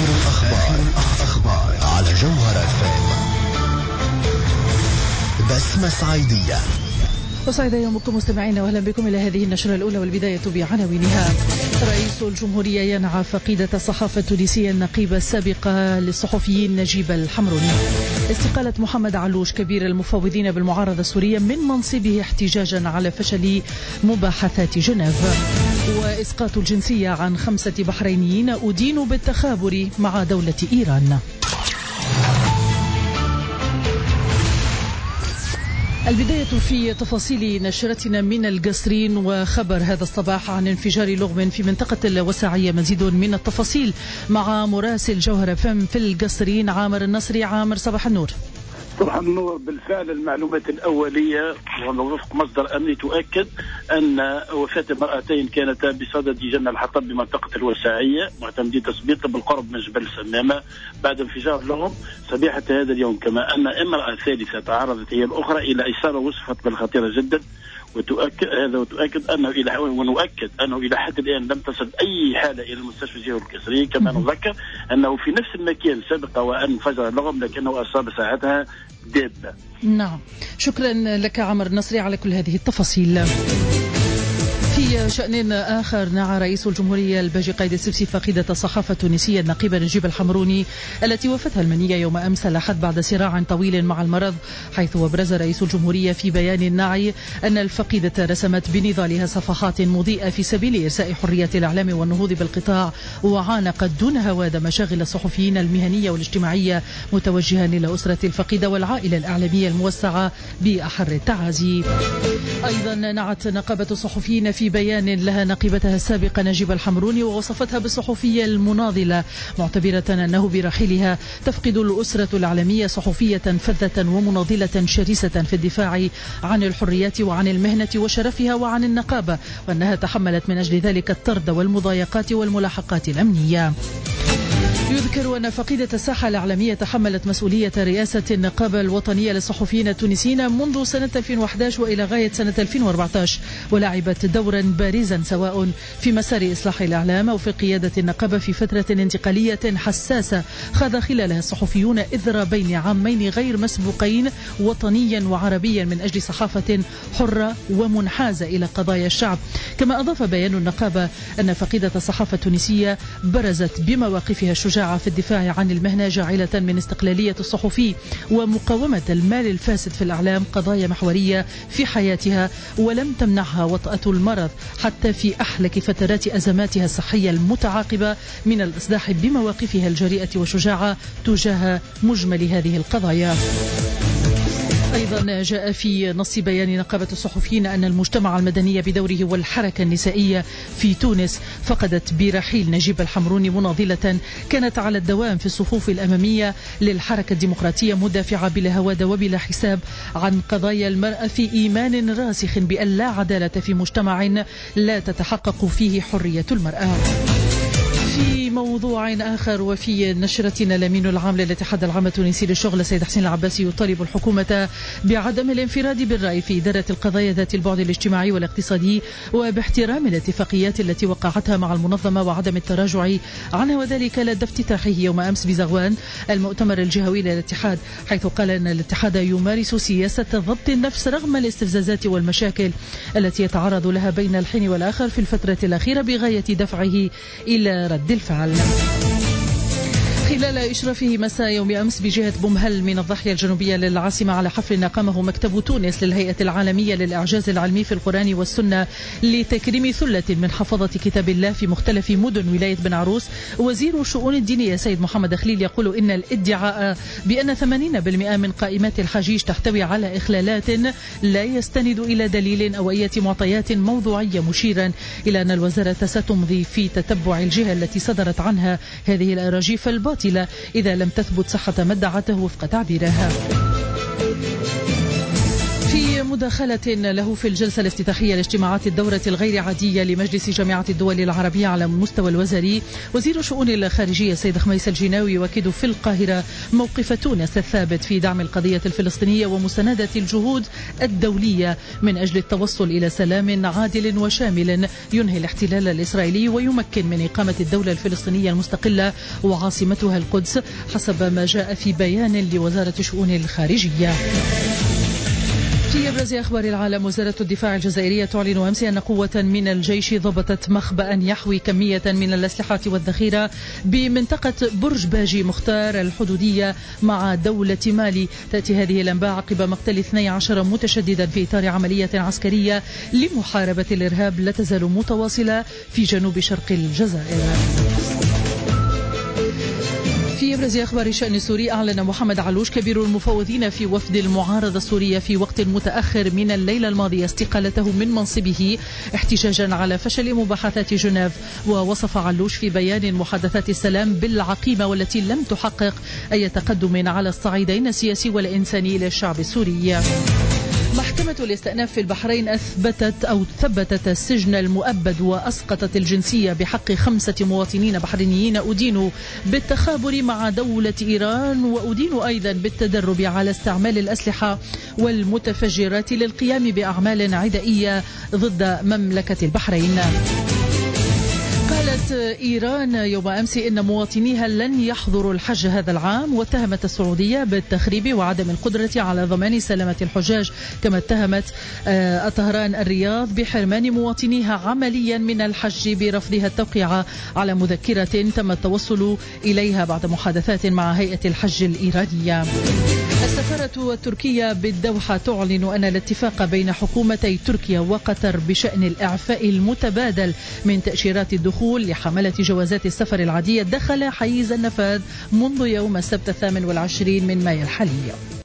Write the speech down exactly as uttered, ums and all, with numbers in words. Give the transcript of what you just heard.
آخر الأخبار, آخر الأخبار على جوهرة إف إم. بسمة صعيدية. وسعد يومكم مستمعينا، واهلا بكم الى هذه النشرة الاولى والبداية بعناوينها. رئيس الجمهورية ينعى فقيدة الصحافة التونسية النقيبة السابقة للصحفيين نجيب الحمروني. استقالة محمد علوش كبير المفوضين بالمعارضة السورية من منصبه احتجاجا على فشل مباحثات جنيف. وإسقاط الجنسية عن خمسة بحرينيين أدين بالتخابر مع دولة إيران. البداية في تفاصيل نشرتنا من القصرين، وخبر هذا الصباح عن انفجار لغم في منطقة الوساعية. مزيد من التفاصيل مع مراسل جوهرة إف إم في القصرين عامر النصري. عامر، صباح النور. صباح النور. بالفعل المعلومات الأولية ووفق مصدر أمني تؤكد أن وفاة المرأتين كانتا بصدد جنة الحطب بمنطقة الوساعية، معتمدين تسبيقا بالقرب من جبل سمامة بعد انفجار لهم صبيحة هذا اليوم. كما أن امرأة ثالثة تعرضت هي الأخرى إلى إصابة وصفت بالخطيرة جدا، وتؤكد هذا وتؤكد أنه إلى ونؤكد أنه إلى حد الآن لم تصل أي حالة إلى المستشفى جوهر القصري. كما نذكر أنه في نفس المكان سبق وأن انفجر اللغم لكنه أصاب ساعتها دابة. نعم، شكرا لك عمر النصري على كل هذه التفاصيل. في شأن آخر، نعى رئيس الجمهورية الباجي قايد السبسي فقيدة الصحافة التونسية النقيبة نجيب الحمروني التي وفتها المنية يوم أمس الأحد بعد صراع طويل مع المرض، حيث أبرز رئيس الجمهورية في بيان النعي أن الفقيدة رسمت بنضالها صفحات مضيئة في سبيل إرساء حرية الإعلام والنهوض بالقطاع، وعانقت دون هواد مشاغل الصحفيين المهنية والاجتماعية، متوجها إلى أسرة الفقيدة والعائلة الإعلامية الموسعة بأحر التعازي. أيضا نعت نقابة الصحفيين في بيان لها نقيبتها السابقة نجيب الحمروني ووصفتها بالصحفية المناضلة، معتبرة أنه برحيلها تفقد الأسرة الإعلامية صحفية فذة ومناضلة شرسة في الدفاع عن الحريات وعن المهنة وشرفها وعن النقابة، وأنها تحملت من أجل ذلك الطرد والمضايقات والملاحقات الأمنية. يذكر أن فقيدة الساحة الإعلامية تحملت مسؤولية رئاسة النقابة الوطنية للصحفيين التونسيين منذ سنة ألفين وأحد عشر وإلى غاية سنة ألفين وأربعة عشر، ولعبت دورا بارزا سواء في مسار إصلاح الإعلام أو في قيادة النقابة في فترة انتقالية حساسة خاض خلالها الصحفيون إضرابين عامين غير مسبوقين وطنيا وعربيا من أجل صحافة حرة ومنحازة إلى قضايا الشعب. كما أضاف بيان النقابة أن فقيدة الصحافة التونسية برزت بمواقفها الشجاعة في الدفاع عن المهنة، جاعلة من استقلالية الصحفي ومقاومة المال الفاسد في الإعلام قضايا محورية في حياتها، ولم تمنعها وطأة المرض حتى في أحلك فترات أزماتها الصحية المتعاقبة من الإصداح بمواقفها الجريئة والشجاعة تجاه مجمل هذه القضايا. أيضا جاء في نص بيان نقابة الصحفيين أن المجتمع المدني بدوره والحركة النسائية في تونس فقدت برحيل نجيب الحمروني مناضلة كانت على الدوام في الصفوف الأمامية للحركة الديمقراطية، مدافعة بلا هواد وبلا حساب عن قضايا المرأة في إيمان راسخ بأن لا عدالة في مجتمع لا تتحقق فيه حرية المرأة. في موضوع آخر، وفي نشرتنا الأمين العام للاتحاد العام التونسي للشغل السيد حسين العباسي يطالب الحكومة بعدم الانفراد بالرأي في إدارة القضايا ذات البعد الاجتماعي والاقتصادي وباحترام الاتفاقيات التي وقعتها مع المنظمة وعدم التراجع عنها، وذلك لدى افتتاحه يوم أمس بزغوان المؤتمر الجهوي للاتحاد، حيث قال أن الاتحاد يمارس سياسة ضبط النفس رغم الاستفزازات والمشاكل التي يتعرض لها بين الحين والآخر في الفترة الأخيرة بغاية دفعه إلى رد الفعل. خلال إشرافه مساء يوم أمس بجهة بومهل من الضاحية الجنوبية للعاصمة على حفل قامه مكتب تونس للهيئة العالمية للإعجاز العلمي في القرآن والسنة لتكريم ثلة من حفظة كتاب الله في مختلف مدن ولاية بن عروس، وزير الشؤون الدينية سيد محمد خليل يقول إن الادعاء بأن ثمانين بالمئة من قائمات الحجيج تحتوي على إخلالات لا يستند إلى دليل أو أي معطيات موضوعية، مشيرا إلى أن الوزارة ستمضي في تتبع الجهة التي صدرت عنها هذه الأراجيف الباطلة إذا لم تثبت صحة ما ادعته وفق تعبيرها. في مداخلة له في الجلسة الافتتاحية لاجتماعات الدورة الغير عادية لمجلس جامعة الدول العربية على المستوى الوزاري، وزير الشؤون الخارجية السيد خميس الجناوي يؤكد في القاهرة موقف تونس الثابت في دعم القضية الفلسطينية ومساندة الجهود الدولية من أجل التوصل إلى سلام عادل وشامل ينهي الاحتلال الإسرائيلي ويمكن من إقامة الدولة الفلسطينية المستقلة وعاصمتها القدس، حسب ما جاء في بيان لوزارة الشؤون الخارجية. في أبرز أخبار العالم، وزارة الدفاع الجزائرية تعلن أمس أن قوة من الجيش ضبطت مخبأ يحوي كمية من الأسلحة والذخيرة بمنطقة برج باجي مختار الحدودية مع دولة مالي. تأتي هذه الأنباء عقب مقتل اثني عشر متشددا في إطار عملية عسكرية لمحاربة الإرهاب لا تزال متواصلة في جنوب شرق الجزائر. في أبرز أخبار الشأن السوري، أعلن محمد علوش كبير المفوضين في وفد المعارضة السورية في وقت متأخر من الليلة الماضية استقالته من منصبه احتجاجا على فشل مباحثات جنيف. ووصف علوش في بيان محادثات السلام بالعقيمة والتي لم تحقق أي تقدم على الصعيدين السياسي والإنساني للشعب السوري. محكمة الاستئناف في البحرين أثبتت أو ثبتت السجن المؤبد وأسقطت الجنسية بحق خمسة مواطنين بحرينيين أدينوا بالتخابر مع دولة إيران، وأدينوا أيضا بالتدرب على استعمال الأسلحة والمتفجرات للقيام بأعمال عدائية ضد مملكة البحرين. قالت إيران يوم أمس إن مواطنيها لن يحضروا الحج هذا العام، واتهمت السعودية بالتخريب وعدم القدرة على ضمان سلامة الحجاج. كما اتهمت طهران الرياض بحرمان مواطنيها عمليا من الحج برفضها التوقيع على مذكرة تم التوصل إليها بعد محادثات مع هيئة الحج الإيرانية. السفارة التركية بالدوحة تعلن أن الاتفاق بين حكومتي تركيا وقطر بشأن الإعفاء المتبادل من تأشيرات الدخول لحملة جوازات السفر العادية دخل حيز النفاذ منذ يوم السبت الثامن والعشرين من مايو الحالي.